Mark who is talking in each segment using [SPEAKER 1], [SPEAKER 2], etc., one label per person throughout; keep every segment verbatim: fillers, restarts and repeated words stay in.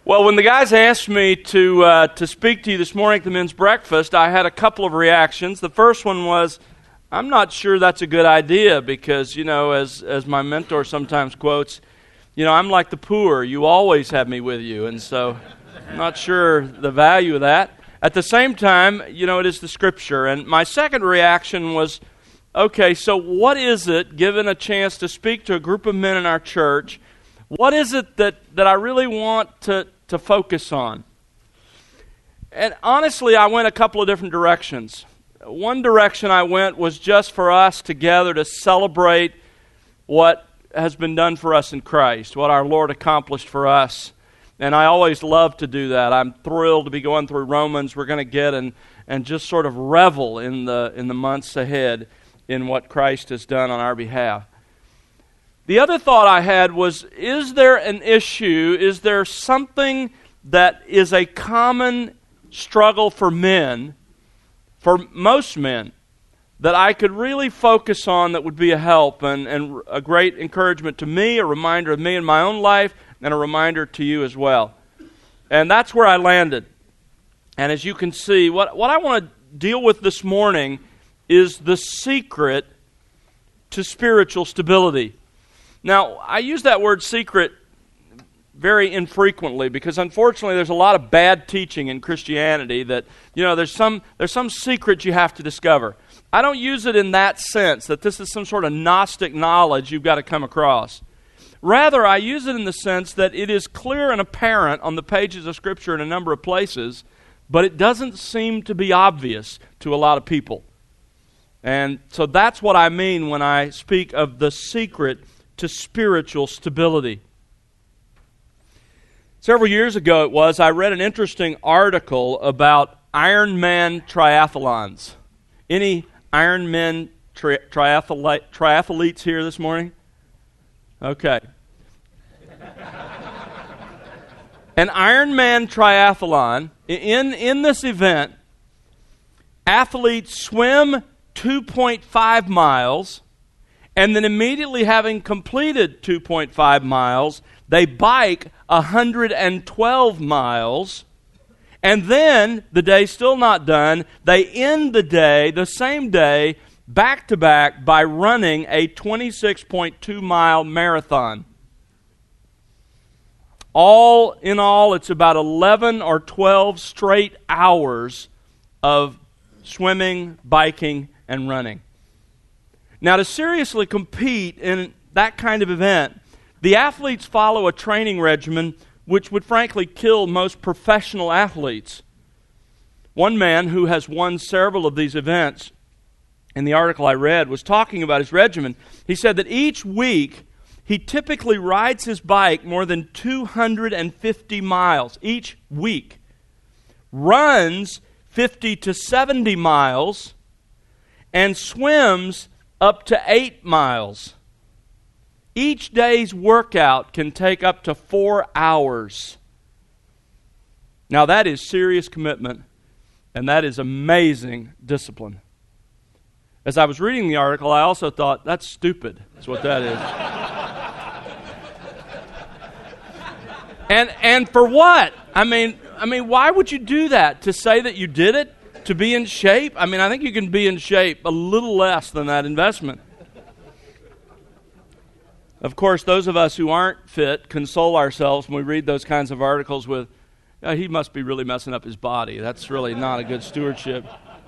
[SPEAKER 1] Well, when the guys asked me to uh, to speak to you this morning at the men's breakfast, I had a couple of reactions. The first one was, I'm not sure that's a good idea because, you know, as as my mentor sometimes quotes, you know, I'm like the poor. You always have me with you. And so I'm not sure the value of that. At the same time, you know, it is the Scripture. And my second reaction was, okay, so what is it, given a chance to speak to a group of men in our church, what is it that, that I really want to, to focus on? And honestly, I went a couple of different directions. One direction I went was just for us together to celebrate what has been done for us in Christ, what our Lord accomplished for us. And I always love to do that. I'm thrilled to be going through Romans. We're going to get and, and just sort of revel in the in the months ahead in what Christ has done on our behalf. The other thought I had was, is there an issue, is there something that is a common struggle for men, for most men, that I could really focus on that would be a help and, and a great encouragement to me, a reminder of me in my own life, and a reminder to you as well. And that's where I landed. And as you can see, what, what I want to deal with this morning is the secret to spiritual stability. Now, I use that word secret very infrequently because unfortunately there's a lot of bad teaching in Christianity that, you know, there's some there's some secret you have to discover. I don't use it in that sense, that this is some sort of Gnostic knowledge you've got to come across. Rather, I use it in the sense that it is clear and apparent on the pages of Scripture in a number of places, but it doesn't seem to be obvious to a lot of people. And so that's what I mean when I speak of the secret to spiritual stability. Several years ago it was, I read an interesting article about Ironman triathlons. Any Ironman tri- triathlete, triathletes here this morning? Okay. An Ironman triathlon, in, in this event, athletes swim two point five miles, and then immediately having completed two point five miles, they bike one hundred twelve miles, and then, the day's still not done, they end the day, the same day, back-to-back by running a twenty-six point two mile marathon. All in all, it's about eleven or twelve straight hours of swimming, biking, and running. Now, to seriously compete in that kind of event, the athletes follow a training regimen which would frankly kill most professional athletes. One man who has won several of these events, in the article I read, was talking about his regimen. He said that each week he typically rides his bike more than two hundred fifty miles each week, runs fifty to seventy miles, and swims up to eight miles. Each day's workout can take up to four hours. Now that is serious commitment, and that is amazing discipline. As I was reading the article, I also thought, that's stupid, is what that is. and and for what? I mean, I mean, why would you do that? To say that you did it? To be in shape? I mean, I think you can be in shape a little less than that investment. Of course, those of us who aren't fit console ourselves when we read those kinds of articles with, oh, he must be really messing up his body. That's really not a good stewardship.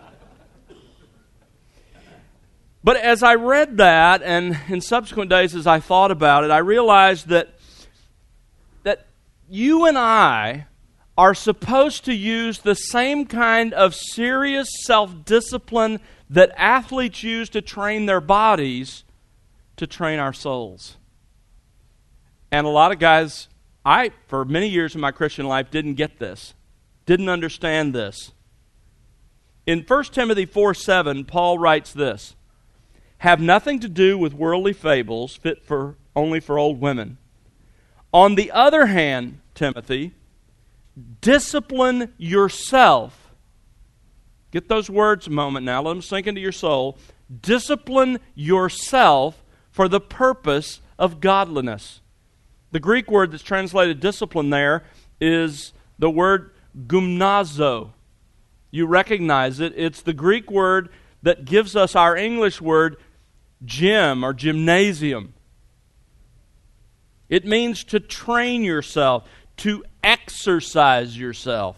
[SPEAKER 1] But as I read that, and in subsequent days as I thought about it, I realized that that you and I are supposed to use the same kind of serious self-discipline that athletes use to train their bodies to train our souls. And a lot of guys, I, for many years in my Christian life, didn't get this, didn't understand this. In First Timothy four seven, Paul writes this, "Have nothing to do with worldly fables fit for only for old women. On the other hand, Timothy, discipline yourself." Get those words a moment now. Let them sink into your soul. Discipline yourself for the purpose of godliness. The Greek word that's translated discipline there is the word gymnazo. You recognize it. It's the Greek word that gives us our English word gym or gymnasium. It means to train yourself, to exercise yourself.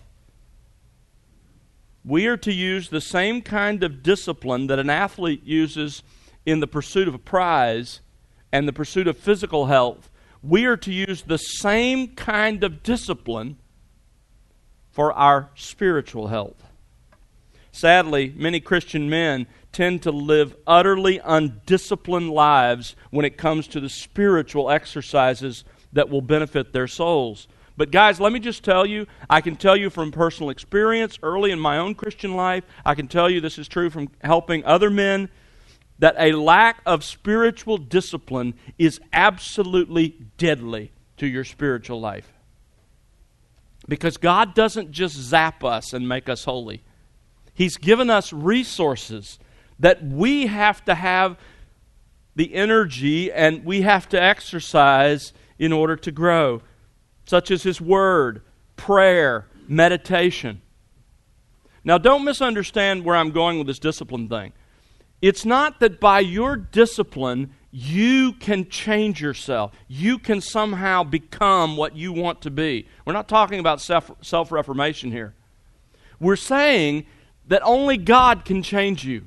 [SPEAKER 1] We are to use the same kind of discipline that an athlete uses in the pursuit of a prize and the pursuit of physical health. We are to use the same kind of discipline for our spiritual health. Sadly, many Christian men tend to live utterly undisciplined lives when it comes to the spiritual exercises that will benefit their souls. But guys, let me just tell you, I can tell you from personal experience early in my own Christian life, I can tell you this is true from helping other men, that a lack of spiritual discipline is absolutely deadly to your spiritual life. Because God doesn't just zap us and make us holy. He's given us resources that we have to have the energy and we have to exercise in order to grow, such as His Word, prayer, meditation. Now, don't misunderstand where I'm going with this discipline thing. It's not that by your discipline you can change yourself. You can somehow become what you want to be. We're not talking about self, self-reformation here. We're saying that only God can change you.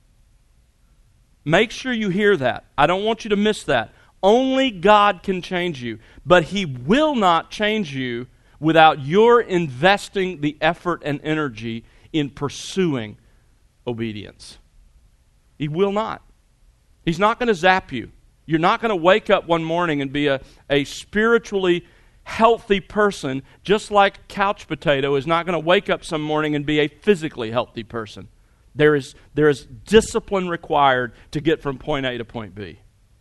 [SPEAKER 1] Make sure you hear that. I don't want you to miss that. Only God can change you. But He will not change you without your investing the effort and energy in pursuing obedience. He will not. He's not going to zap you. You're not going to wake up one morning and be a, a spiritually healthy person, just like couch potato is not going to wake up some morning and be a physically healthy person. There is, there is discipline required to get from point A to point B.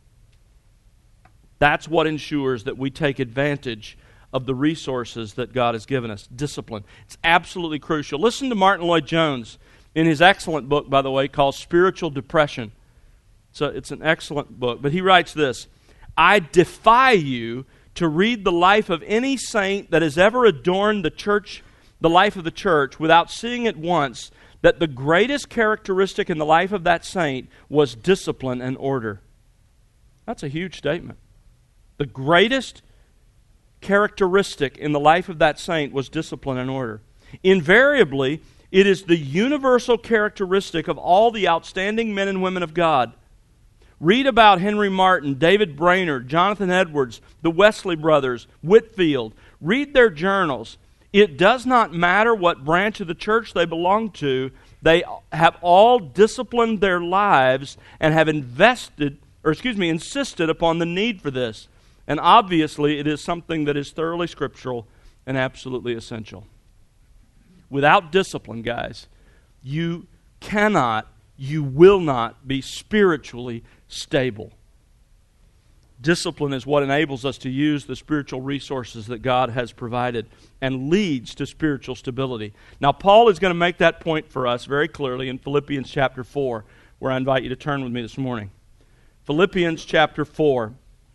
[SPEAKER 1] That's what ensures that we take advantage of the resources that God has given us. Discipline. It's absolutely crucial. Listen to Martin Lloyd-Jones in his excellent book, by the way, called Spiritual Depression. So it's an excellent book. But he writes this: I defy you to read the life of any saint that has ever adorned the church, the life of the church, without seeing at once that the greatest characteristic in the life of that saint was discipline and order. That's a huge statement. The greatest characteristic in the life of that saint was discipline and order. Invariably, it is the universal characteristic of all the outstanding men and women of God. Read about Henry Martin, David Brainerd, Jonathan Edwards, the Wesley brothers, Whitefield. Read their journals. It does not matter what branch of the church they belong to. They have all disciplined their lives and have invested, or excuse me, insisted upon the need for this. And obviously, it is something that is thoroughly scriptural and absolutely essential. Without discipline, guys, you cannot, you will not be spiritually stable. Discipline is what enables us to use the spiritual resources that God has provided and leads to spiritual stability. Now, Paul is going to make that point for us very clearly in Philippians chapter four, where I invite you to turn with me this morning. Philippians chapter four.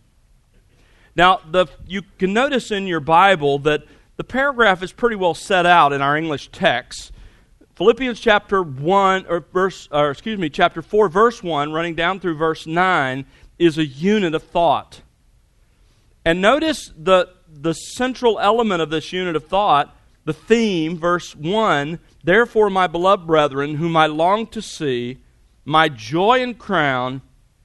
[SPEAKER 1] Now, the, you can notice in your Bible that the paragraph is pretty well set out in our English text. Philippians chapter one, or verse, or excuse me, chapter four, verse one, running down through verse nine, is a unit of thought. And notice the the central element of this unit of thought, the theme, verse one, therefore, my beloved brethren, whom I long to see, my joy and crown,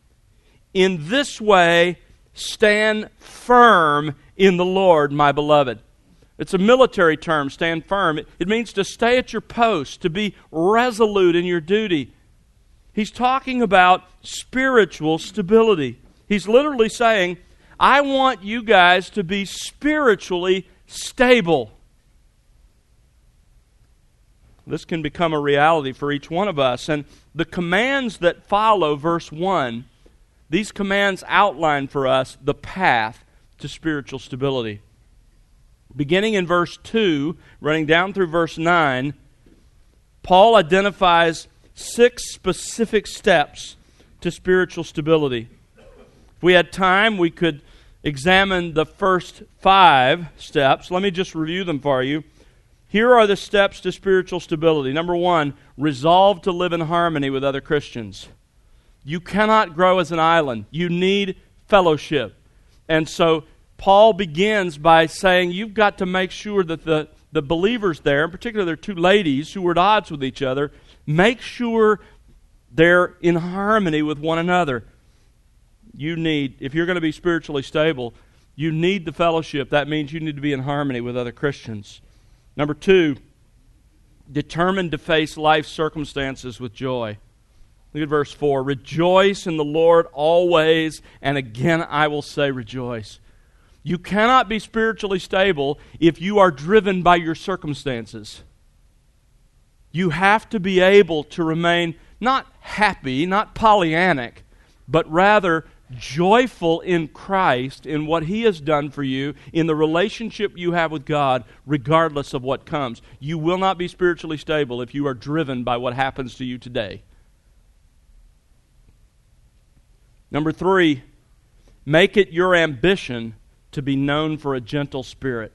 [SPEAKER 1] in this way stand firm in the Lord, my beloved. It's a military term, stand firm. It, it means to stay at your post, to be resolute in your duty. He's talking about spiritual stability. He's literally saying, I want you guys to be spiritually stable. This can become a reality for each one of us. And the commands that follow verse one, these commands outline for us the path to spiritual stability. Beginning in verse two, running down through verse nine, Paul identifies six specific steps to spiritual stability. If we had time, we could examined the first five steps. Let me just review them for you. Here are the steps to spiritual stability. Number one, resolve to live in harmony with other Christians. You cannot grow as an island. You need fellowship. And so Paul begins by saying you've got to make sure that the, the believers there, in particular there are two ladies who were at odds with each other, make sure they're in harmony with one another. You need, if you're going to be spiritually stable, you need the fellowship. That means you need to be in harmony with other Christians. Number two, determined to face life's circumstances with joy. Look at verse four. Rejoice in the Lord always, and again I will say rejoice. You cannot be spiritually stable if you are driven by your circumstances. You have to be able to remain not happy, not Pollyannic, but rather joyful in Christ, in what He has done for you, in the relationship you have with God, regardless of what comes. You will not be spiritually stable if you are driven by what happens to you today. Number three, make it your ambition to be known for a gentle spirit.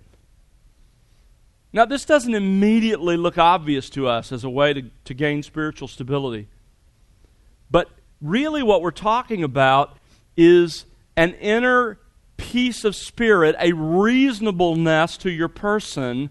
[SPEAKER 1] Now, this doesn't immediately look obvious to us as a way to, to gain spiritual stability. But really what we're talking about is an inner peace of spirit, a reasonableness to your person,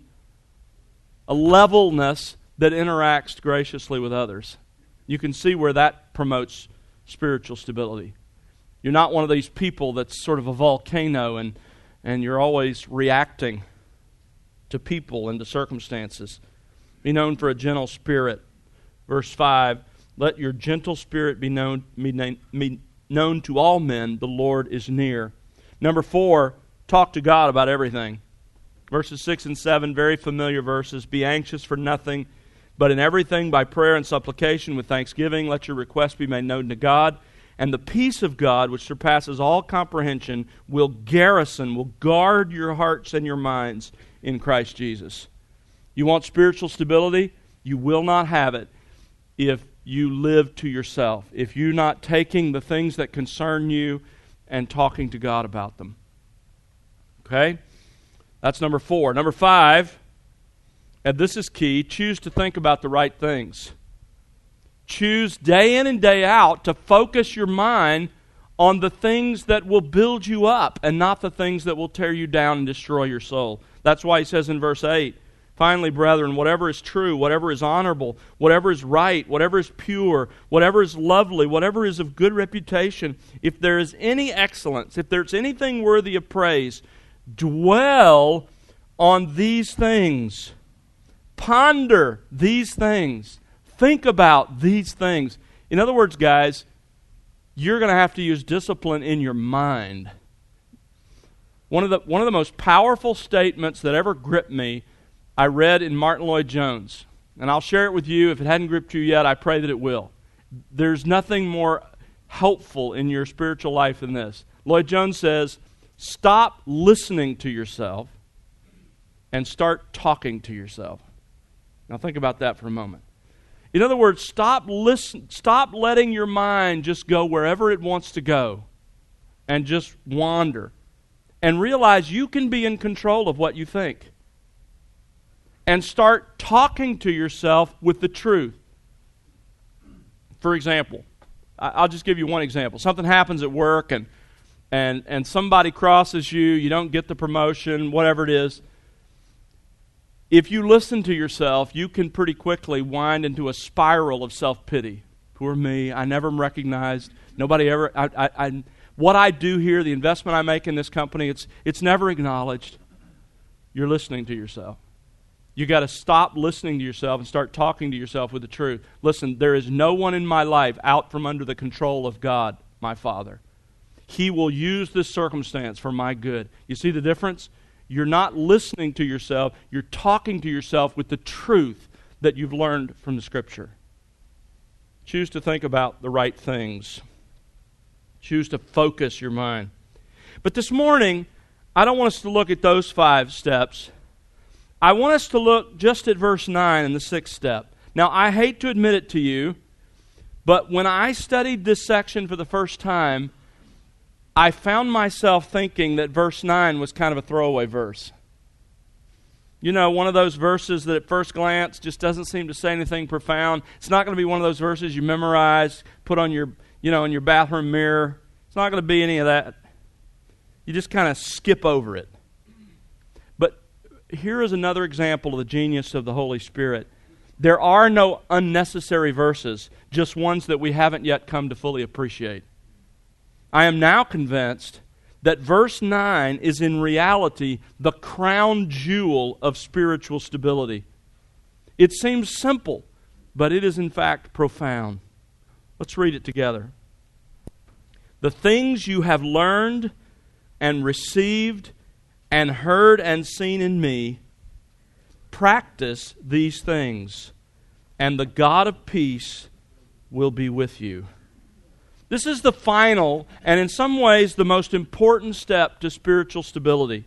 [SPEAKER 1] a levelness that interacts graciously with others. You can see where that promotes spiritual stability. You're not one of these people that's sort of a volcano and, and you're always reacting to people and to circumstances. Be known for a gentle spirit. Verse five, let your gentle spirit be known, be known to all men. The Lord is near. Number four, talk to God about everything. Verses six and seven, very familiar verses. Be anxious for nothing, but in everything by prayer and supplication with thanksgiving, let your requests be made known to God. And the peace of God, which surpasses all comprehension, will garrison, will guard your hearts and your minds in Christ Jesus. You want spiritual stability? You will not have it if you live to yourself, if you're not taking the things that concern you and talking to God about them. Okay? That's number four. Number five, and this is key, choose to think about the right things. Choose day in and day out to focus your mind on the things that will build you up and not the things that will tear you down and destroy your soul. That's why he says in verse eight, finally, brethren, whatever is true, whatever is honorable, whatever is right, whatever is pure, whatever is lovely, whatever is of good reputation, if there is any excellence, if there's anything worthy of praise, dwell on these things. Ponder these things. Think about these things. In other words, guys, you're going to have to use discipline in your mind. One of the one of the most powerful statements that ever gripped me, I read in Martin Lloyd-Jones. And I'll share it with you. If it hadn't gripped you yet, I pray that it will. There's nothing more helpful in your spiritual life than this. Lloyd-Jones says, stop listening to yourself and start talking to yourself. Now think about that for a moment. In other words, stop listen, stop letting your mind just go wherever it wants to go and just wander. And realize you can be in control of what you think. And start talking to yourself with the truth. For example, I'll just give you one example. Something happens at work and and and somebody crosses you, you don't get the promotion, whatever it is. If you listen to yourself, you can pretty quickly wind into a spiral of self-pity. Poor me, I never am recognized. Nobody ever, I, I, I, what I do here, the investment I make in this company, it's it's never acknowledged. You're listening to yourself. You got to stop listening to yourself and start talking to yourself with the truth. Listen, there is no one in my life out from under the control of God, my Father. He will use this circumstance for my good. You see the difference? You're not listening to yourself. You're talking to yourself with the truth that you've learned from the Scripture. Choose to think about the right things. Choose to focus your mind. But this morning, I don't want us to look at those five steps. I want us to look just at verse nine and the sixth step. Now, I hate to admit it to you, but when I studied this section for the first time, I found myself thinking that verse nine was kind of a throwaway verse. You know, one of those verses that at first glance just doesn't seem to say anything profound. It's not going to be one of those verses you memorize, put on your, you know, in your bathroom mirror. It's not going to be any of that. You just kind of skip over it. But here is another example of the genius of the Holy Spirit. There are no unnecessary verses, just ones that we haven't yet come to fully appreciate. I am now convinced that verse nine is in reality the crown jewel of spiritual stability. It seems simple, but it is in fact profound. Let's read it together. The things you have learned and received and heard and seen in me, practice these things, and the God of peace will be with you. This is the final, and in some ways the most important step to spiritual stability.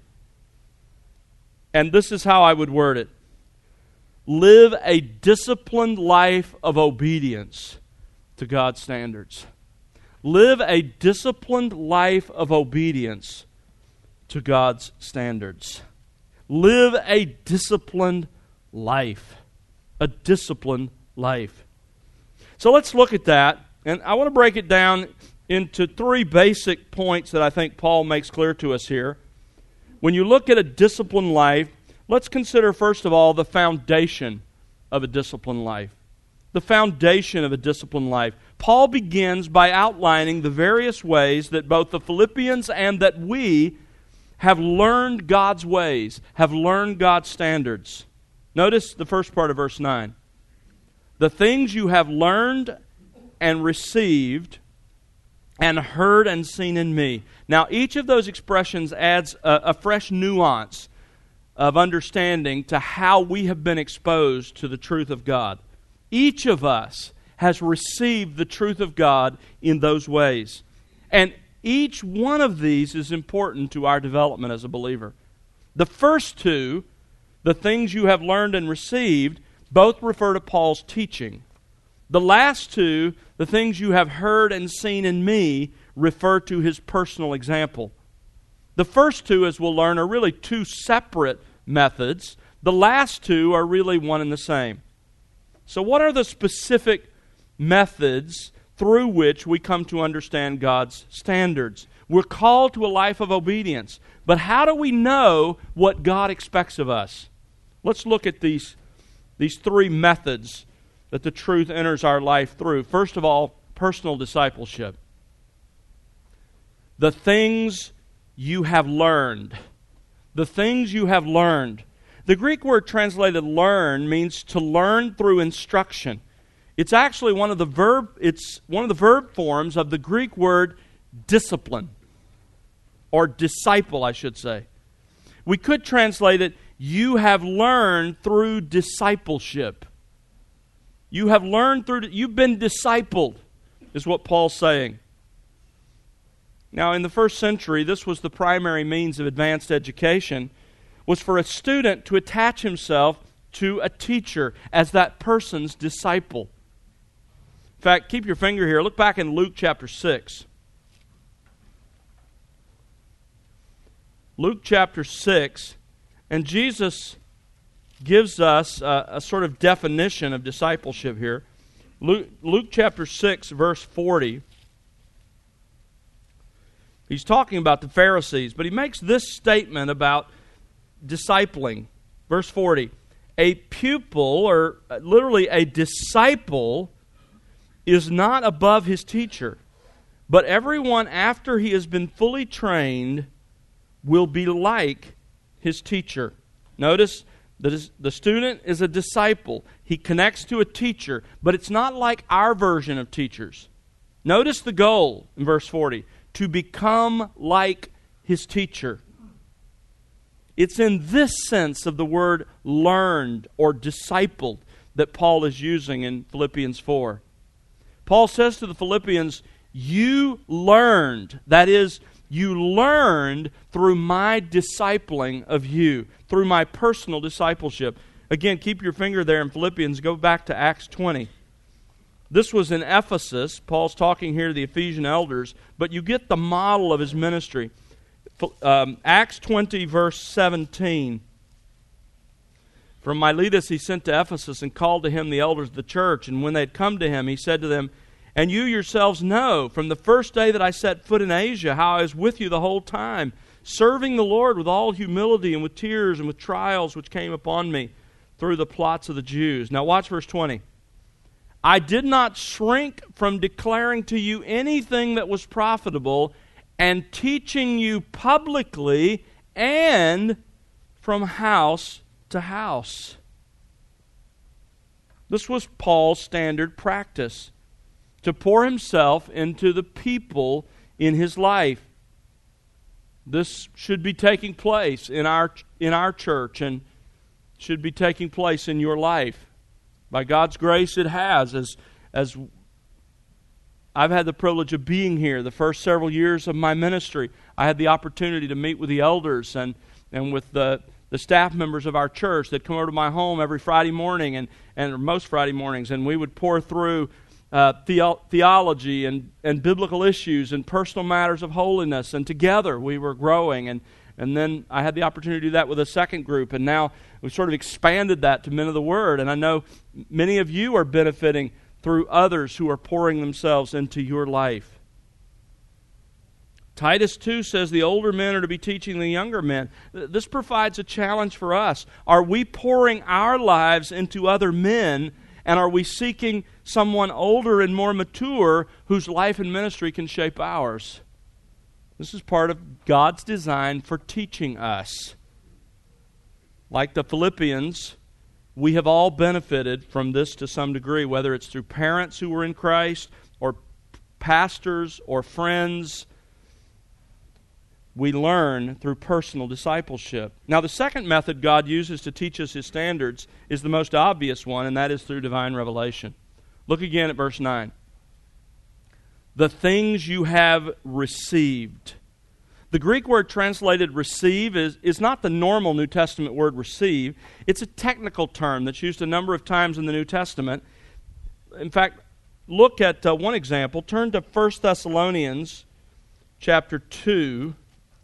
[SPEAKER 1] And this is how I would word it. Live a disciplined life of obedience to God's standards. Live a disciplined life of obedience to God's standards. Live a disciplined life. A disciplined life. So let's look at that. And I want to break it down into three basic points that I think Paul makes clear to us here. When you look at a disciplined life, let's consider first of all the foundation of a disciplined life. The foundation of a disciplined life. Paul begins by outlining the various ways that both the Philippians and that we have learned God's ways, have learned God's standards. Notice the first part of verse nine. The things you have learned and received and heard and seen in me. Now, each of those expressions adds a, a fresh nuance of understanding to how we have been exposed to the truth of God. Each of us has received the truth of God in those ways. And each one of these is important to our development as a believer. The first two, the things you have learned and received, both refer to Paul's teaching. The last two, the things you have heard and seen in me, refer to his personal example. The first two, as we'll learn, are really two separate methods. The last two are really one and the same. So what are the specific methods through which we come to understand God's standards? We're called to a life of obedience. But how do we know what God expects of us? Let's look at these, these three methods that the truth enters our life through. First of all, personal discipleship. The things you have learned. The things you have learned. The Greek word translated learn means to learn through instruction. It's actually one of the verb it's one of the verb forms of the Greek word discipline, or disciple, I should say. We could translate it, you have learned through discipleship. You have learned through, you've been discipled, is what Paul's saying. Now, in the first century, this was the primary means of advanced education, was for a student to attach himself to a teacher as that person's disciple. In fact, keep your finger here. Look back in Luke chapter six. Luke chapter six, and Jesus gives us a, a sort of definition of discipleship here. Luke, Luke chapter six, verse forty. He's talking about the Pharisees, but he makes this statement about discipling. Verse forty. A pupil, or literally a disciple, is not above his teacher, but everyone after he has been fully trained will be like his teacher. Notice that the student is a disciple. He connects to a teacher, but it's not like our version of teachers. Notice the goal in verse forty, to become like his teacher. It's in this sense of the word learned or discipled that Paul is using in Philippians four. Paul says to the Philippians, you learned, that is, you learned through my discipling of you, through my personal discipleship. Again, keep your finger there in Philippians. Go back to Acts twenty. This was in Ephesus. Paul's talking here to the Ephesian elders, but you get the model of his ministry. Um, Acts twenty, verse seventeen. From Miletus he sent to Ephesus and called to him the elders of the church. And when they had come to him, he said to them, "And you yourselves know, from the first day that I set foot in Asia, how I was with you the whole time, serving the Lord with all humility and with tears and with trials which came upon me through the plots of the Jews." Now watch verse twenty. "I did not shrink from declaring to you anything that was profitable, and teaching you publicly and from house to house." This was Paul's standard practice, to pour himself into the people in his life. This should be taking place in our in our church and should be taking place in your life. By God's grace, it has. As as I've had the privilege of being here the first several years of my ministry, I had the opportunity to meet with the elders and, and with the, the staff members of our church that come over to my home every Friday morning and, and most Friday mornings, and we would pour through uh, theo- theology and, and biblical issues and personal matters of holiness, and together we were growing. And, and then I had the opportunity to do that with a second group, and now we've sort of expanded that to Men of the Word, and I know many of you are benefiting through others who are pouring themselves into your life. Titus two says the older men are to be teaching the younger men. This provides a challenge for us. Are we pouring our lives into other men, and are we seeking someone older and more mature whose life and ministry can shape ours? This is part of God's design for teaching us. Like the Philippians, we have all benefited from this to some degree, whether it's through parents who were in Christ or pastors or friends. We learn through personal discipleship. Now, the second method God uses to teach us His standards is the most obvious one, and that is through divine revelation. Look again at verse nine. The things you have received. The Greek word translated receive is, is not the normal New Testament word receive. It's a technical term that's used a number of times in the New Testament. In fact, look at uh, one example. Turn to First Thessalonians chapter two.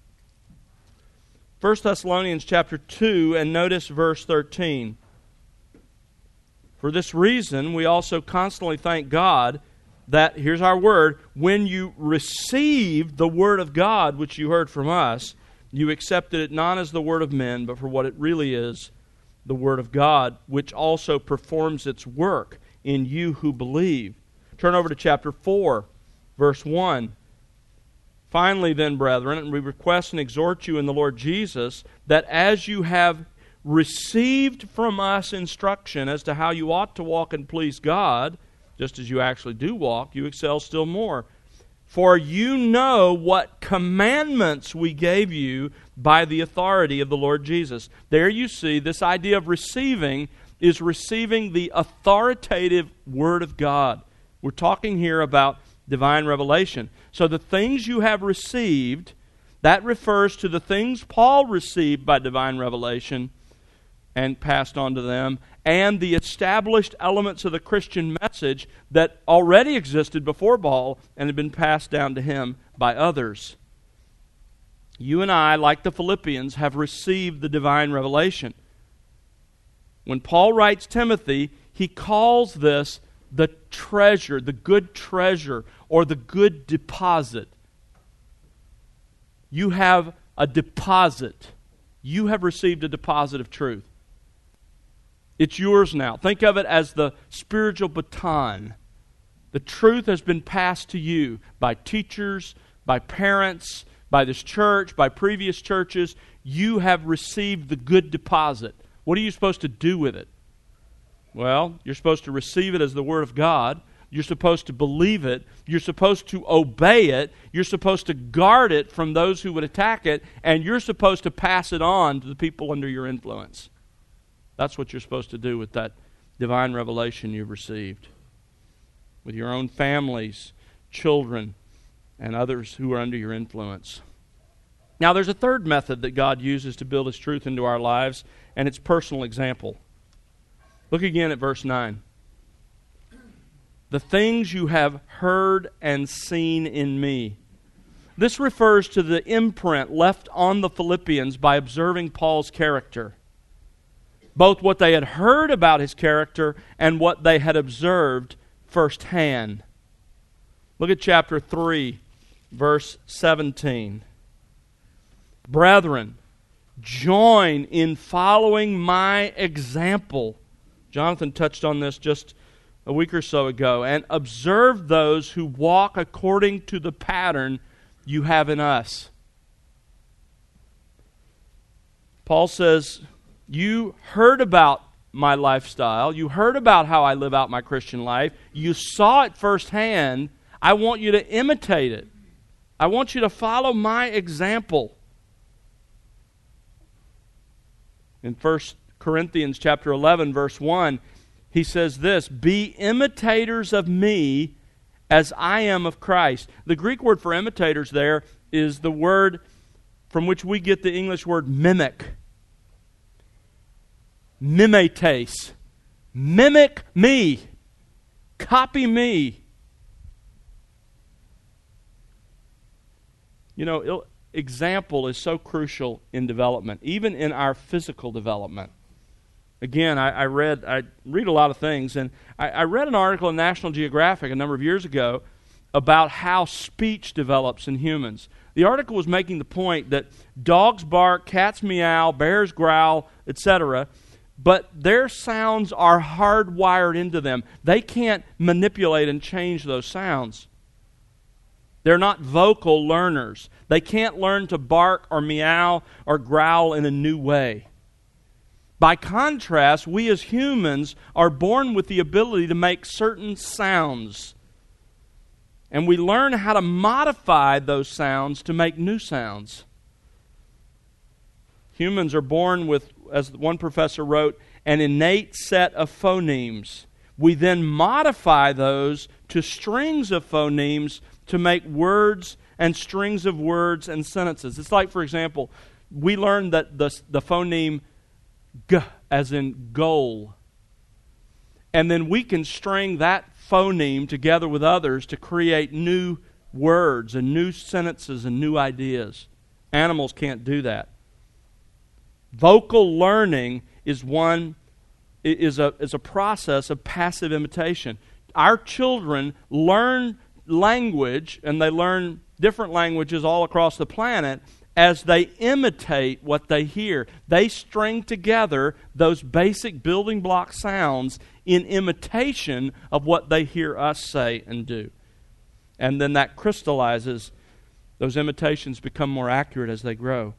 [SPEAKER 1] First Thessalonians chapter two, and notice verse thirteen. "For this reason we also constantly thank God that," here's our word, "when you received the word of God which you heard from us, you accepted it not as the word of men, but for what it really is, the word of God, which also performs its work in you who believe." Turn over to chapter four, verse one. "Finally then, brethren, we request and exhort you in the Lord Jesus, that as you have received from us instruction as to how you ought to walk and please God," just as you actually do walk, "you excel still more. For you know what commandments we gave you by the authority of the Lord Jesus." There you see, this idea of receiving is receiving the authoritative Word of God. We're talking here about divine revelation. So the things you have received, that refers to the things Paul received by divine revelation and passed on to them, and the established elements of the Christian message that already existed before Paul and had been passed down to him by others. You and I, like the Philippians, have received the divine revelation. When Paul writes Timothy, he calls this the treasure, the good treasure, or the good deposit. You have a deposit. You have received a deposit of truth. It's yours now. Think of it as the spiritual baton. The truth has been passed to you by teachers, by parents, by this church, by previous churches. You have received the good deposit. What are you supposed to do with it? Well, you're supposed to receive it as the Word of God. You're supposed to believe it. You're supposed to obey it. You're supposed to guard it from those who would attack it. And you're supposed to pass it on to the people under your influence. That's what you're supposed to do with that divine revelation you've received. With your own families, children, and others who are under your influence. Now, there's a third method that God uses to build His truth into our lives, and it's personal example. Look again at verse nine. the things you have heard and seen in me. This refers to the imprint left on the Philippians by observing Paul's character. Both what they had heard about his character and what they had observed firsthand. Look at chapter three, verse seventeen. Brethren, join in following my example. Jonathan touched on this just a week or so ago. And observe those who walk according to the pattern you have in us. Paul says, you heard about my lifestyle. You heard about how I live out my Christian life. You saw it firsthand. I want you to imitate it. I want you to follow my example. In First Corinthians chapter eleven, verse one, he says this, be imitators of me as I am of Christ. The Greek word for imitators there is the word from which we get the English word mimic. Mimetes. Mimic me. Copy me. You know, il- example is so crucial in development, even in our physical development. Again, I, I read I read a lot of things, and I, I read an article in National Geographic a number of years ago about how speech develops in humans. The article was making the point that dogs bark, cats meow, bears growl, et cetera, but their sounds are hardwired into them. They can't manipulate and change those sounds. They're not vocal learners. They can't learn to bark or meow or growl in a new way. By contrast, we as humans are born with the ability to make certain sounds. And we learn how to modify those sounds to make new sounds. Humans are born with, as one professor wrote, an innate set of phonemes. We then modify those to strings of phonemes to make words and strings of words and sentences. It's like, for example, we learned that the, the phoneme G, as in goal. And then we can string that phoneme together with others to create new words and new sentences and new ideas. Animals can't do that. Vocal learning is one is a is a process of passive imitation. Our children learn language, and they learn different languages all across the planet as they imitate what they hear. They string together those basic building block sounds in imitation of what they hear us say and do. And then that crystallizes. Those imitations become more accurate as they grow.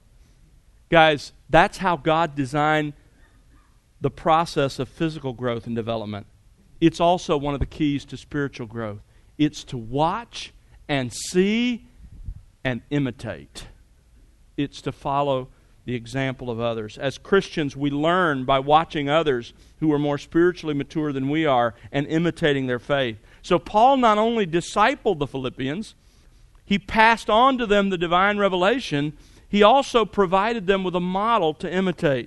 [SPEAKER 1] Guys, that's how God designed the process of physical growth and development. It's also one of the keys to spiritual growth. It's to watch and see and imitate. It's to follow the example of others. As Christians, we learn by watching others who are more spiritually mature than we are and imitating their faith. So Paul not only discipled the Philippians, he passed on to them the divine revelation, he also provided them with a model to imitate.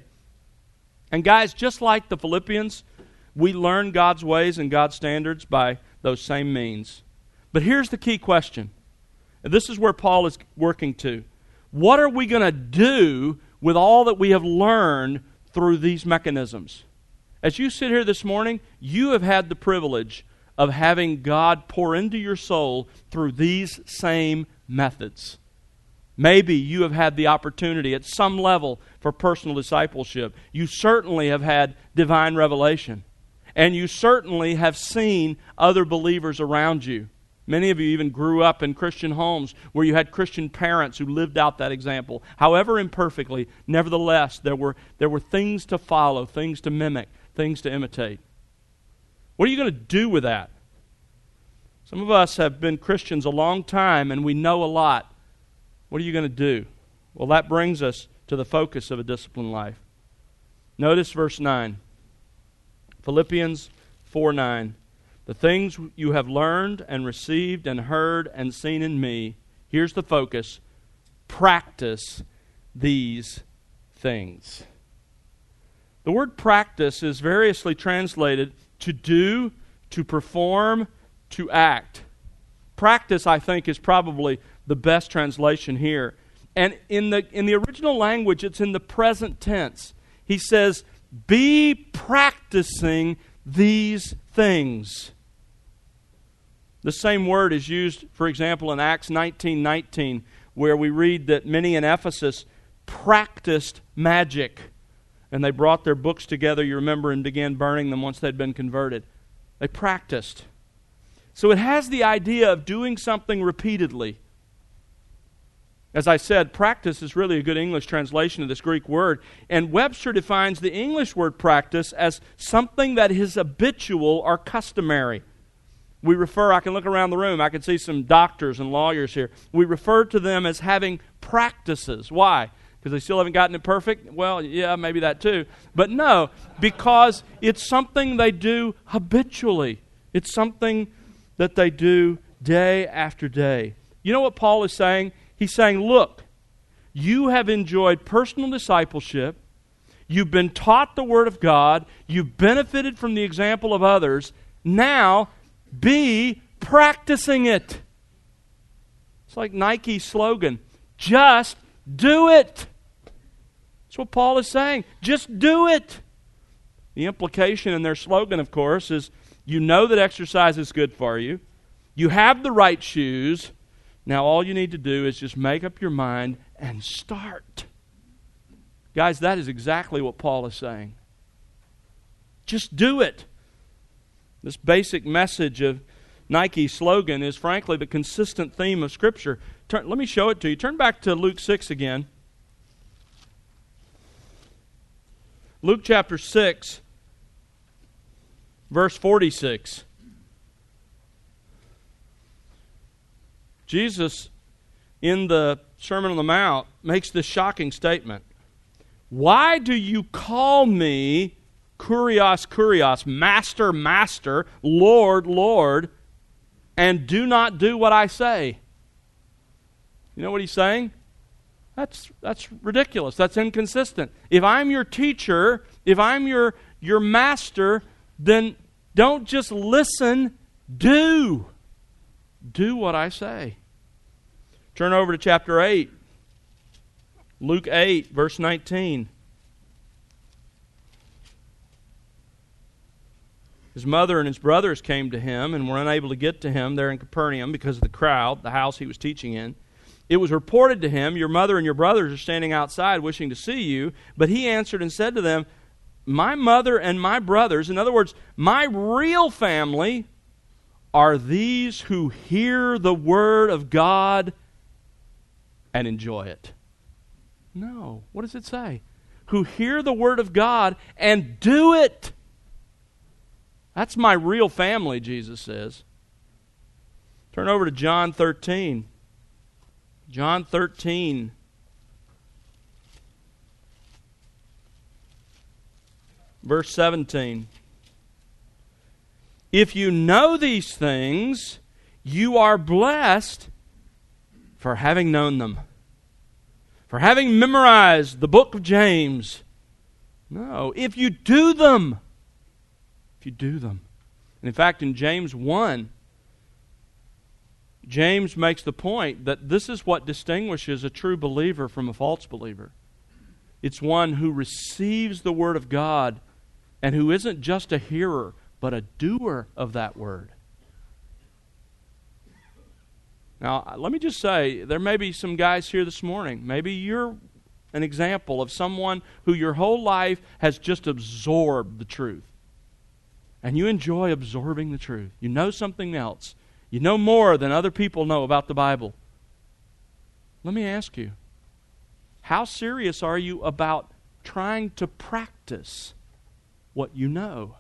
[SPEAKER 1] And guys, just like the Philippians, we learn God's ways and God's standards by those same means. But here's the key question. And this is where Paul is working to. What are we going to do with all that we have learned through these mechanisms? As you sit here this morning, you have had the privilege of having God pour into your soul through these same methods. Maybe you have had the opportunity at some level for personal discipleship. You certainly have had divine revelation. And you certainly have seen other believers around you. Many of you even grew up in Christian homes where you had Christian parents who lived out that example. However imperfectly, nevertheless, there were, there were things to follow, things to mimic, things to imitate. What are you going to do with that? Some of us have been Christians a long time and we know a lot. What are you going to do? Well, that brings us to the focus of a disciplined life. Notice verse nine. Philippians four nine. The things you have learned and received and heard and seen in me, here's the focus, practice these things. The word practice is variously translated to do, to perform, to act. Practice, I think, is probably the best translation here. And in the in the original language, it's in the present tense. He says, be practicing these things. The same word is used, for example, in Acts nineteen nineteen, where we read that many in Ephesus practiced magic. And they brought their books together, you remember, and began burning them once they'd been converted. They practiced. So it has the idea of doing something repeatedly. As I said, practice is really a good English translation of this Greek word. And Webster defines the English word practice as something that is habitual or customary. We refer, I can look around the room, I can see some doctors and lawyers here. We refer to them as having practices. Why? Because they still haven't gotten it perfect? Well, yeah, maybe that too. But no, because it's something they do habitually. It's something that they do day after day. You know what Paul is saying? He's saying, look, you have enjoyed personal discipleship. You've been taught the Word of God. You've benefited from the example of others. Now, be practicing it. It's like Nike's slogan, just do it. That's what Paul is saying. Just do it. The implication in their slogan, of course, is you know that exercise is good for you. You have the right shoes. Now all you need to do is just make up your mind and start. Guys, that is exactly what Paul is saying. Just do it. This basic message of Nike's slogan is frankly the consistent theme of Scripture. Turn, let me show it to you. Turn back to Luke six again. Luke chapter six, verse forty-six. Jesus, in the Sermon on the Mount, makes this shocking statement. Why do you call me Kurios, Kurios, Master, Master, Lord, Lord, and do not do what I say? You know what he's saying? That's that's ridiculous. That's inconsistent. If I'm your teacher, if I'm your, your master, then don't just listen, do. Do what I say. Turn over to chapter eight. Luke eight, verse nineteen. His mother and his brothers came to him and were unable to get to him there in Capernaum because of the crowd, the house he was teaching in. It was reported to him, your mother and your brothers are standing outside wishing to see you. But he answered and said to them, my mother and my brothers, in other words, my real family, are these who hear the word of God and enjoy it. No. What does it say? Who hear the word of God and do it. That's my real family, Jesus says. Turn over to John thirteen. John thirteen. Verse seventeen. If you know these things, you are blessed for having known them. For having memorized the book of James. No, if you do them. If you do them. And in fact, in James one, James makes the point that this is what distinguishes a true believer from a false believer. It's one who receives the Word of God and who isn't just a hearer, but a doer of that Word. Now, let me just say, there may be some guys here this morning. Maybe you're an example of someone who your whole life has just absorbed the truth. And you enjoy absorbing the truth. You know something else. You know more than other people know about the Bible. Let me ask you, how serious are you about trying to practice what you know?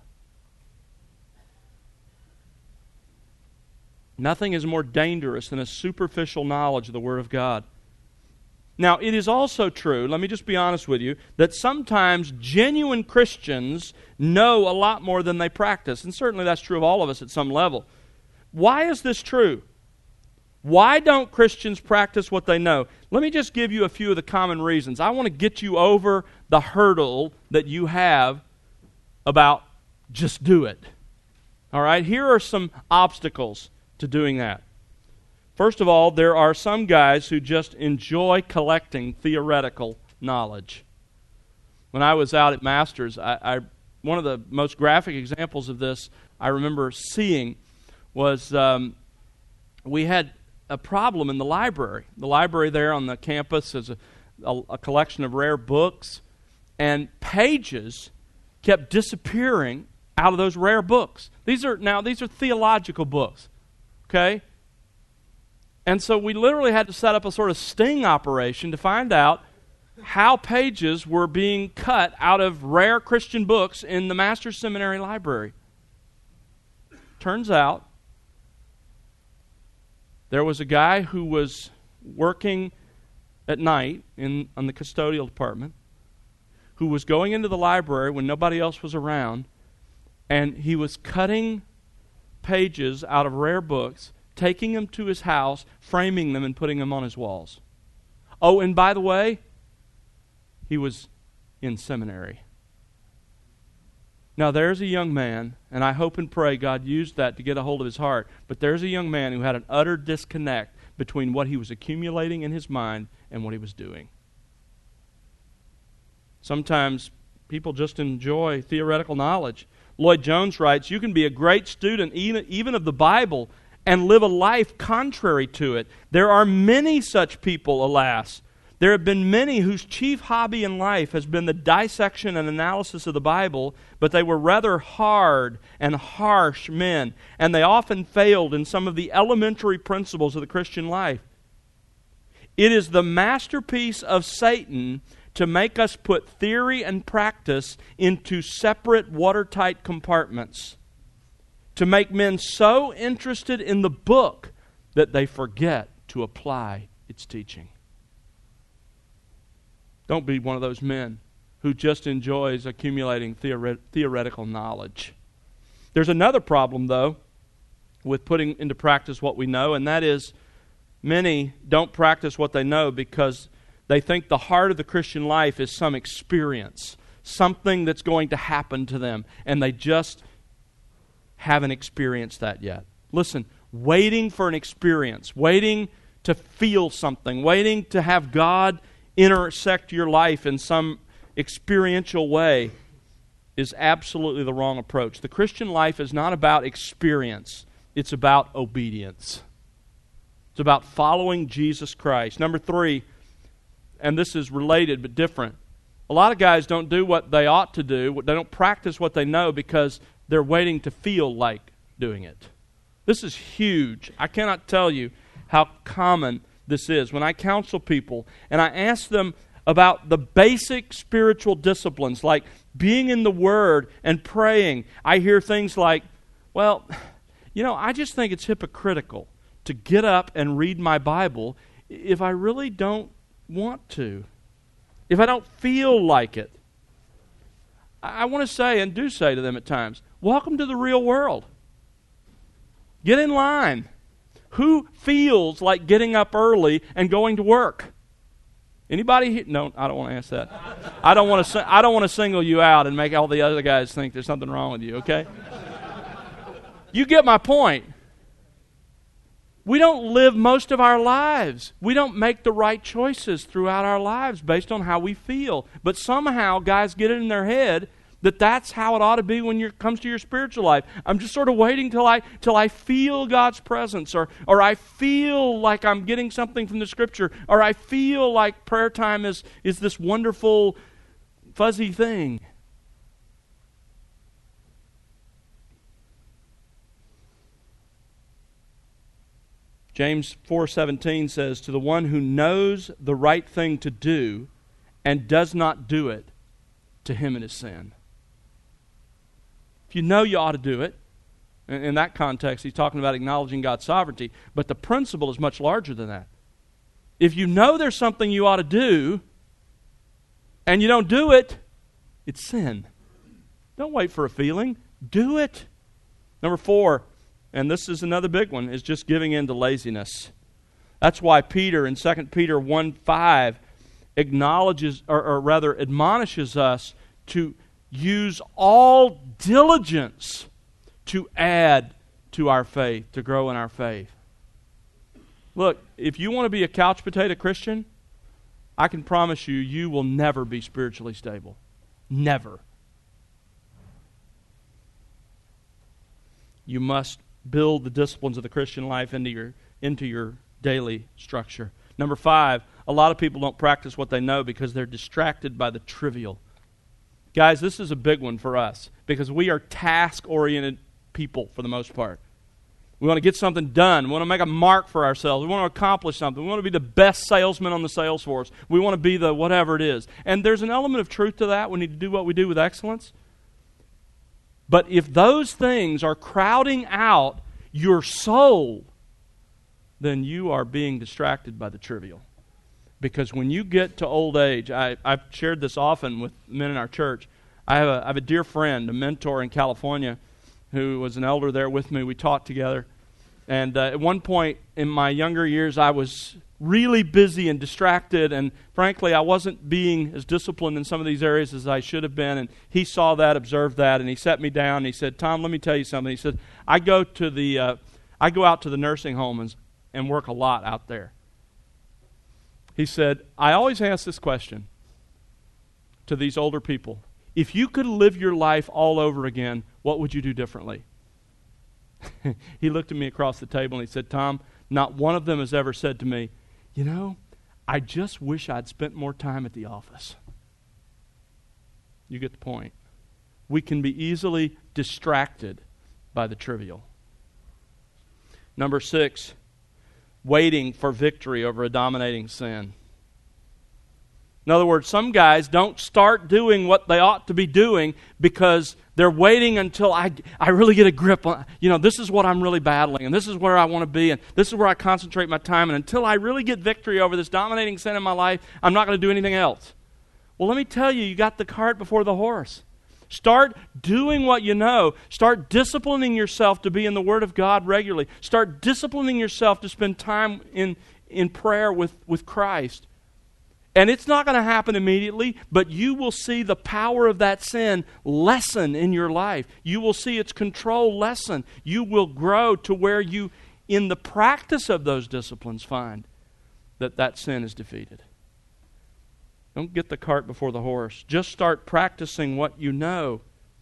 [SPEAKER 1] Nothing is more dangerous than a superficial knowledge of the Word of God. Now, it is also true, let me just be honest with you, that sometimes genuine Christians know a lot more than they practice. And certainly that's true of all of us at some level. Why is this true? Why don't Christians practice what they know? Let me just give you a few of the common reasons. I want to get you over the hurdle that you have about just do it. All right, here are some obstacles to doing that. First of all, there are some guys who just enjoy collecting theoretical knowledge. When I was out at Masters, I, I one of the most graphic examples of this I remember seeing was um, we had a problem in the library. The library there on the campus is a, a, a collection of rare books, and pages kept disappearing out of those rare books. These are now these are theological books, okay? And so we literally had to set up a sort of sting operation to find out how pages were being cut out of rare Christian books in the Master's Seminary Library. Turns out there was a guy who was working at night in on the custodial department who was going into the library when nobody else was around, and he was cutting pages out of rare books, taking them to his house, framing them, and putting them on his walls. Oh, and by the way, he was in seminary. Now, there's a young man, and I hope and pray God used that to get a hold of his heart, but there's a young man who had an utter disconnect between what he was accumulating in his mind and what he was doing. Sometimes people just enjoy theoretical knowledge. Lloyd Jones writes, "You can be a great student even, even of the Bible and live a life contrary to it. There are many such people, alas. There have been many whose chief hobby in life has been the dissection and analysis of the Bible, but they were rather hard and harsh men, and they often failed in some of the elementary principles of the Christian life. It is the masterpiece of Satan to make us put theory and practice into separate watertight compartments, to make men so interested in the book that they forget to apply its teaching." Don't be one of those men who just enjoys accumulating theoret- theoretical knowledge. There's another problem, though, with putting into practice what we know, and that is many don't practice what they know because they think the heart of the Christian life is some experience, something that's going to happen to them, and they just haven't experienced that yet. Listen, waiting for an experience, waiting to feel something, waiting to have God intersect your life in some experiential way is absolutely the wrong approach. The Christian life is not about experience. It's about obedience. It's about following Jesus Christ. Number three, and this is related but different, a lot of guys don't do what they ought to do. They don't practice what they know because they're waiting to feel like doing it. This is huge. I cannot tell you how common this is. When I counsel people and I ask them about the basic spiritual disciplines like being in the Word and praying, I hear things like, well, you know, I just think it's hypocritical to get up and read my Bible if I really don't want to, if I don't feel like it. I want to say, and do say to them at times, welcome to the real world. Get in line. Who feels like getting up early and going to work? Anybody here? No, I don't want to ask that. I don't want to. I don't want to single you out and make all the other guys think there's something wrong with you. Okay? You get my point. We don't live most of our lives. We don't make the right choices throughout our lives based on how we feel. But somehow guys get it in their head that that's how it ought to be when it comes to your spiritual life. I'm just sort of waiting till I till I feel God's presence, or or I feel like I'm getting something from the Scripture, or I feel like prayer time is, is this wonderful, fuzzy thing. James four seventeen says, "To the one who knows the right thing to do and does not do it, to him it is sin." If you know you ought to do it, in that context he's talking about acknowledging God's sovereignty, but the principle is much larger than that. If you know there's something you ought to do and you don't do it, it's sin. Don't wait for a feeling. Do it. Number four, and this is another big one, is just giving in to laziness. That's why Peter in Second Peter one five acknowledges, or, or rather admonishes us to use all diligence to add to our faith, to grow in our faith. Look, if you want to be a couch potato Christian, I can promise you, you will never be spiritually stable. Never. You must build the disciplines of the Christian life into your into your daily structure. Number five, a lot of people don't practice what they know because they're distracted by the trivial. Guys, this is a big one for us because we are task-oriented people for the most part. We want to get something done. We want to make a mark for ourselves. We want to accomplish something. We want to be the best salesman on the sales force. We want to be the whatever it is. And there's an element of truth to that. We need to do what we do with excellence. But if those things are crowding out your soul, then you are being distracted by the trivial. Because when you get to old age, I, I've shared this often with men in our church. I have, a, I have a dear friend, a mentor in California, who was an elder there with me. We taught together. And uh, at one point in my younger years, I was really busy and distracted, and frankly, I wasn't being as disciplined in some of these areas as I should have been, and he saw that, observed that, and he sat me down, and he said, Tom, let me tell you something. He said, I go to the, uh, I go out to the nursing homes and work a lot out there. He said, I always ask this question to these older people. If you could live your life all over again, what would you do differently? He looked at me across the table and he said, Tom, not one of them has ever said to me, you know, I just wish I'd spent more time at the office. You get the point. We can be easily distracted by the trivial. Number six, waiting for victory over a dominating sin. In other words, some guys don't start doing what they ought to be doing because they're waiting until I, I really get a grip on, you know, this is what I'm really battling, and this is where I want to be, and this is where I concentrate my time, and until I really get victory over this dominating sin in my life, I'm not going to do anything else. Well, let me tell you, you got the cart before the horse. Start doing what you know. Start disciplining yourself to be in the Word of God regularly. Start disciplining yourself to spend time in, in prayer with, with Christ. And it's not going to happen immediately, but you will see the power of that sin lessen in your life. You will see its control lessen. You will grow to where you, in the practice of those disciplines, find that that sin is defeated. Don't get the cart before the horse. Just start practicing what you know.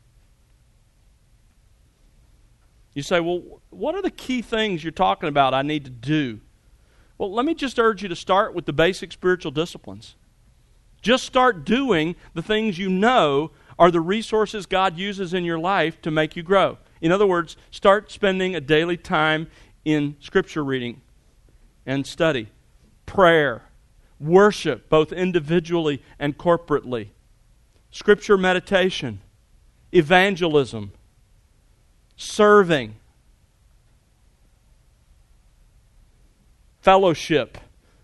[SPEAKER 1] You say, well, what are the key things you're talking about I need to do? Well, let me just urge you to start with the basic spiritual disciplines. Just start doing the things you know are the resources God uses in your life to make you grow. In other words, start spending a daily time in Scripture reading and study, prayer, worship, both individually and corporately, Scripture meditation, evangelism, serving, fellowship.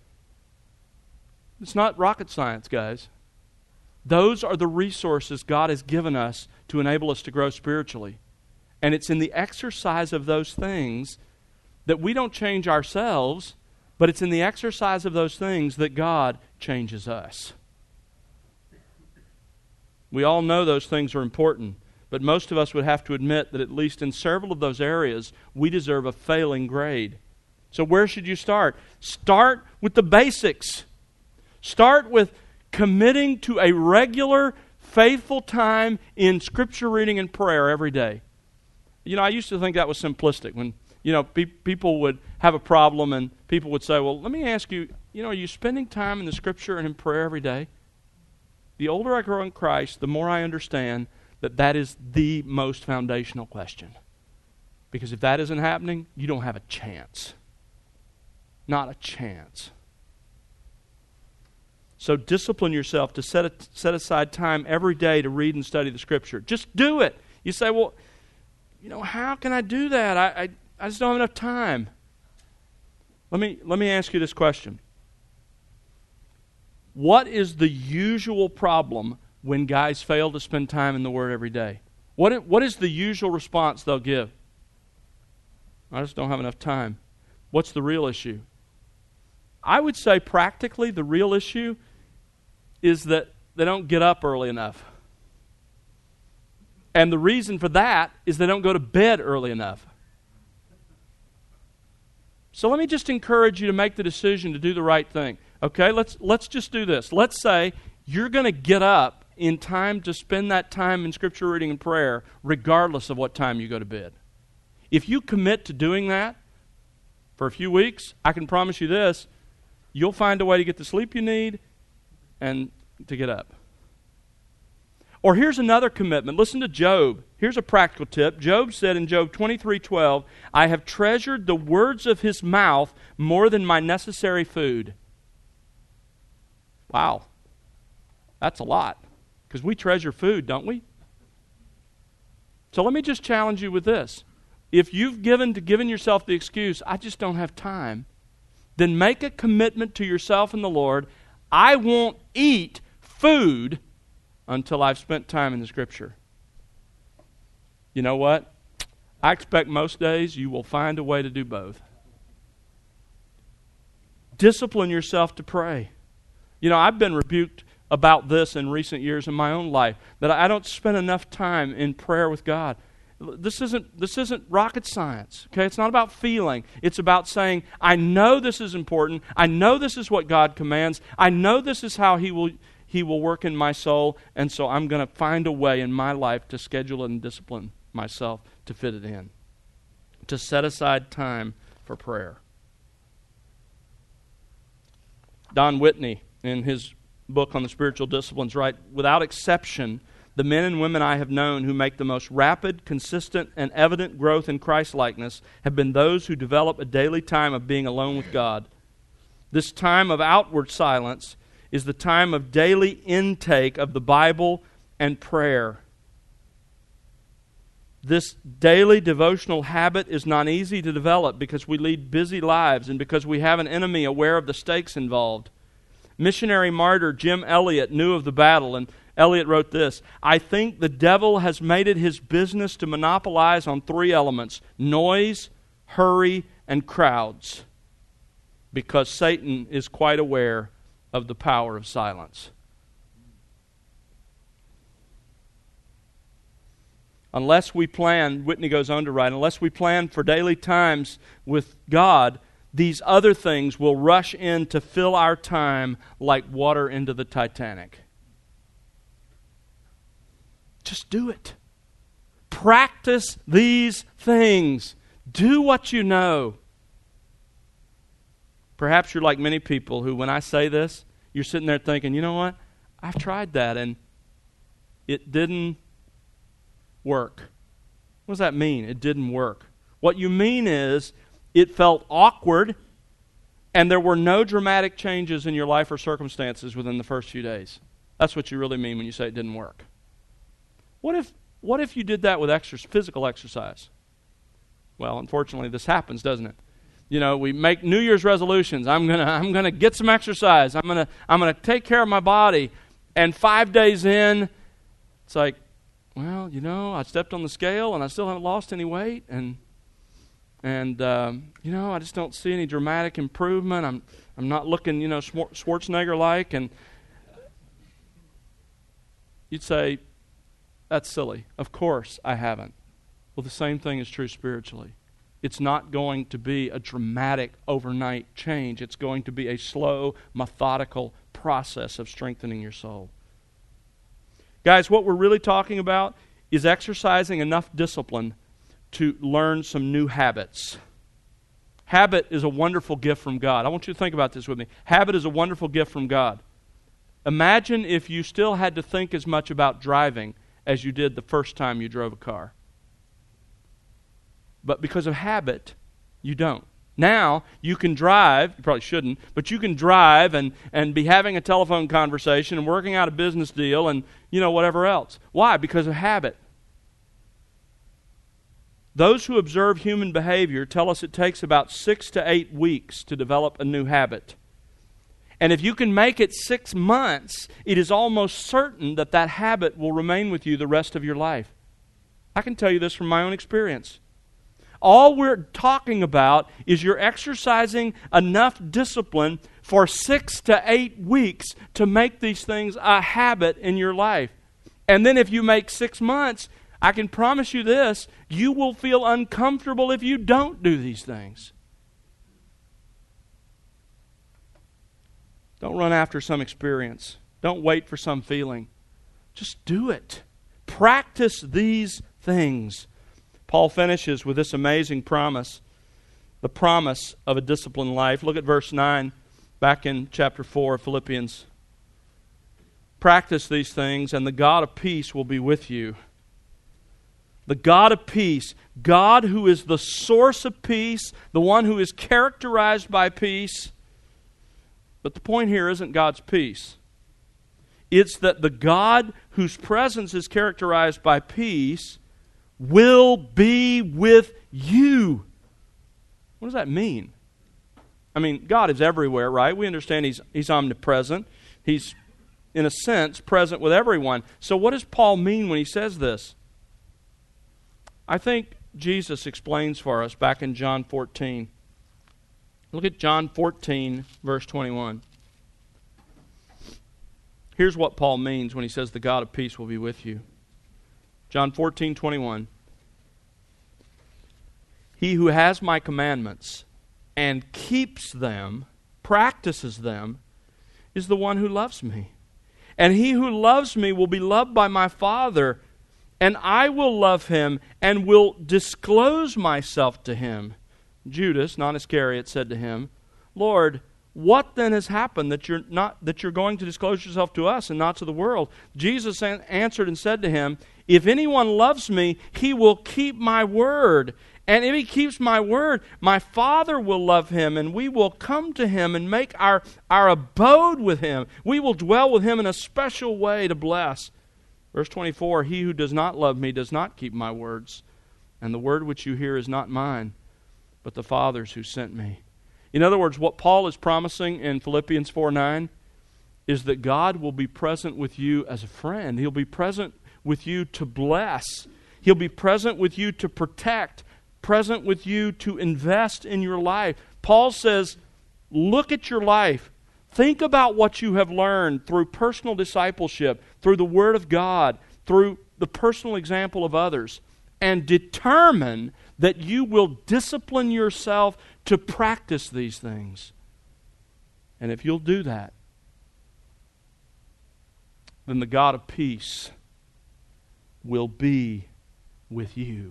[SPEAKER 1] It's not rocket science, guys. Those are the resources God has given us to enable us to grow spiritually. And it's in the exercise of those things that we don't change ourselves, but it's in the exercise of those things that God changes us. We all know those things are important, but most of us would have to admit that at least in several of those areas, we deserve a failing grade. So where should you start? Start with the basics. Start with committing to a regular, faithful time in Scripture reading and prayer every day. You know, I used to think that was simplistic. When, you know, pe- people would have a problem and people would say, well, let me ask you, you know, are you spending time in the Scripture and in prayer every day? The older I grow in Christ, the more I understand that that is the most foundational question. Because if that isn't happening, you don't have a chance. Not a chance. So discipline yourself to set a, set aside time every day to read and study the Scripture. Just do it. You say, well, you know, how can I do that? I, I, I just don't have enough time. Let me, let me ask you this question. What is the usual problem when guys fail to spend time in the Word every day? What, what is the usual response they'll give? I just don't have enough time. What's the real issue? I would say practically the real issue is that they don't get up early enough. And the reason for that is they don't go to bed early enough. So let me just encourage you to make the decision to do the right thing. Okay, let's let's just do this. Let's say you're going to get up in time to spend that time in Scripture reading and prayer, regardless of what time you go to bed. If you commit to doing that for a few weeks, I can promise you this, you'll find a way to get the sleep you need and to get up. Or here's another commitment. Listen to Job. Here's a practical tip. Job said in Job twenty-three twelve, I have treasured the words of his mouth more than my necessary food. Wow. That's a lot. Because we treasure food, don't we? So let me just challenge you with this. If you've given to giving yourself the excuse, I just don't have time, then make a commitment to yourself and the Lord. I won't eat food until I've spent time in the Scripture. You know what? I expect most days you will find a way to do both. Discipline yourself to pray. You know, I've been rebuked about this in recent years in my own life, that I don't spend enough time in prayer with God. This isn't this isn't rocket science, okay? It's not about feeling. It's about saying, I know this is important. I know this is what God commands. I know this is how He will He will work in my soul, and so I'm going to find a way in my life to schedule and discipline myself to fit it in, to set aside time for prayer. Don Whitney, in his book on the spiritual disciplines, write, without exception, the men and women I have known who make the most rapid, consistent, and evident growth in Christ-likeness have been those who develop a daily time of being alone with God. This time of outward silence is the time of daily intake of the Bible and prayer. This daily devotional habit is not easy to develop because we lead busy lives and because we have an enemy aware of the stakes involved. Missionary martyr Jim Elliot knew of the battle, and Elliot wrote this, I think the devil has made it his business to monopolize on three elements, noise, hurry, and crowds, because Satan is quite aware of the power of silence. Unless we plan, Whitney goes on to write, unless we plan for daily times with God, these other things will rush in to fill our time like water into the Titanic. Just do it. Practice these things. Do what you know. Perhaps you're like many people who, when I say this, you're sitting there thinking, you know what? I've tried that and it didn't work. What does that mean? It didn't work. What you mean is it felt awkward and there were no dramatic changes in your life or circumstances within the first few days. That's what you really mean when you say it didn't work. What if what if you did that with exercise, physical exercise? Well, unfortunately, this happens, doesn't it? You know, we make New Year's resolutions. I'm gonna I'm gonna get some exercise. I'm gonna I'm gonna take care of my body. And five days in, it's like, well, you know, I stepped on the scale and I still haven't lost any weight, and and um, you know, I just don't see any dramatic improvement. I'm I'm not looking, you know, Schwarzenegger like, and you'd say, that's silly. Of course I haven't. Well, the same thing is true spiritually. It's not going to be a dramatic overnight change. It's going to be a slow, methodical process of strengthening your soul. Guys, what we're really talking about is exercising enough discipline to learn some new habits. Habit is a wonderful gift from God. I want you to think about this with me. Habit is a wonderful gift from God. Imagine if you still had to think as much about driving as you did the first time you drove a car. But because of habit, you don't. Now, you can drive, you probably shouldn't, but you can drive and, and be having a telephone conversation and working out a business deal and, you know, whatever else. Why? Because of habit. Those who observe human behavior tell us it takes about six to eight weeks to develop a new habit. And if you can make it six months, it is almost certain that that habit will remain with you the rest of your life. I can tell you this from my own experience. All we're talking about is you're exercising enough discipline for six to eight weeks to make these things a habit in your life. And then if you make six months, I can promise you this, you will feel uncomfortable if you don't do these things. Don't run after some experience. Don't wait for some feeling. Just do it. Practice these things. Paul finishes with this amazing promise, the promise of a disciplined life. Look at verse nine, back in chapter four of Philippians. Practice these things, and the God of peace will be with you. The God of peace, God who is the source of peace, the one who is characterized by peace. But the point here isn't God's peace. It's that the God whose presence is characterized by peace will be with you. What does that mean? I mean, God is everywhere, right? We understand He's, he's omnipresent. He's, in a sense, present with everyone. So what does Paul mean when he says this? I think Jesus explains for us back in John fourteen. Look at John fourteen, verse twenty-one. Here's what Paul means when he says the God of peace will be with you. John fourteen, twenty-one. He who has my commandments and keeps them, practices them, is the one who loves me. And he who loves me will be loved by my Father, and I will love him and will disclose myself to him. Judas, not Iscariot, said to him, Lord, what then has happened that you're not that you're going to disclose yourself to us and not to the world? Jesus answered and said to him, if anyone loves me, he will keep my word. And if he keeps my word, my Father will love him, and we will come to him and make our, our abode with him. We will dwell with him in a special way to bless. Verse twenty-four, he who does not love me does not keep my words, and the word which you hear is not mine, but the Father's who sent me. In other words, what Paul is promising in Philippians four nine is that God will be present with you as a friend. He'll be present with you to bless. He'll be present with you to protect, present with you to invest in your life. Paul says, look at your life. Think about what you have learned through personal discipleship, through the Word of God, through the personal example of others, and determine that you will discipline yourself to practice these things. And if you'll do that, then the God of peace will be with you.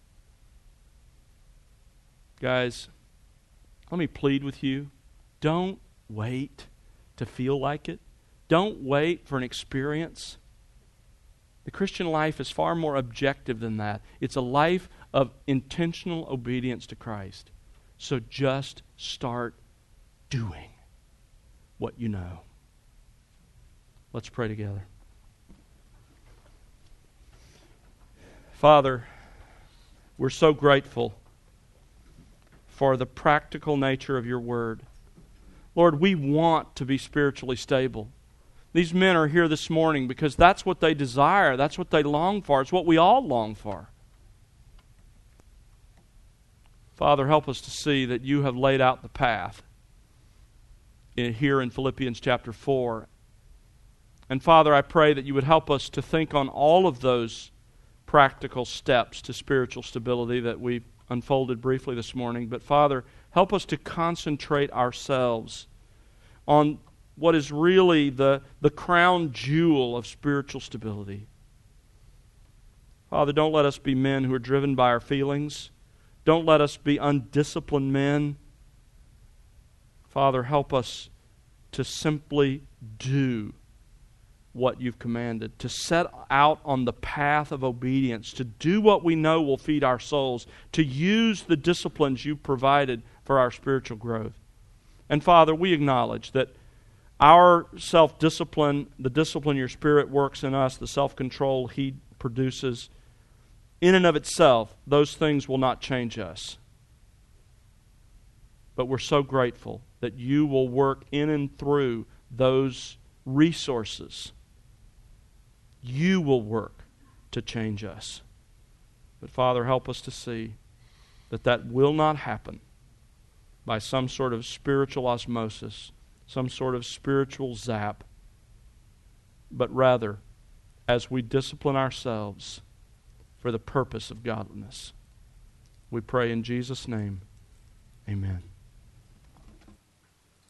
[SPEAKER 1] Guys, let me plead with you. Don't wait to feel like it. Don't wait for an experience. The Christian life is far more objective than that. It's a life of intentional obedience to Christ. So just start doing what you know. Let's pray together. Father, we're so grateful for the practical nature of your word. Lord, we want to be spiritually stable. These men are here this morning because that's what they desire. That's what they long for. It's what we all long for. Father, help us to see that you have laid out the path in, here in Philippians chapter four. And Father, I pray that you would help us to think on all of those practical steps to spiritual stability that we've unfolded briefly this morning. But Father, help us to concentrate ourselves on what is really the, the crown jewel of spiritual stability. Father, don't let us be men who are driven by our feelings. Don't let us be undisciplined men. Father, help us to simply do what you've commanded, to set out on the path of obedience, to do what we know will feed our souls, to use the disciplines you've provided for our spiritual growth. And Father, we acknowledge that our self-discipline, the discipline your Spirit works in us, the self-control He produces, in and of itself, those things will not change us. But we're so grateful that you will work in and through those resources. You will work to change us. But Father, help us to see that that will not happen by some sort of spiritual osmosis, some sort of spiritual zap, but rather as we discipline ourselves for the purpose of godliness. We pray in Jesus' name. Amen.